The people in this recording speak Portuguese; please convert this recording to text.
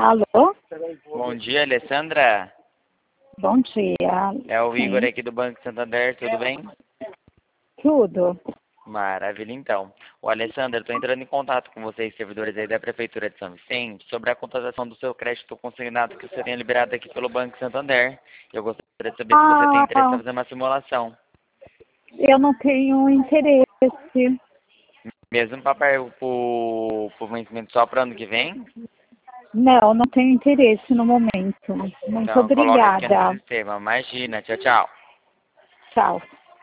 Alô? Bom dia, Alessandra. Bom dia. É o Igor Sim. aqui do Banco Santander, tudo bem? Tudo. Maravilha, então. O Alessandra, estou entrando em contato com vocês, servidores aí da Prefeitura de São Vicente, sobre a contratação do seu crédito consignado que você tem liberado aqui pelo Banco Santander. Eu gostaria de saber se você tem interesse em fazer uma simulação. Eu não tenho interesse. Mesmo para o vencimento só para o ano que vem? Não tenho interesse no momento. Muito Então, coloca aqui no obrigada. sistema. Imagina. Tchau, tchau. Tchau.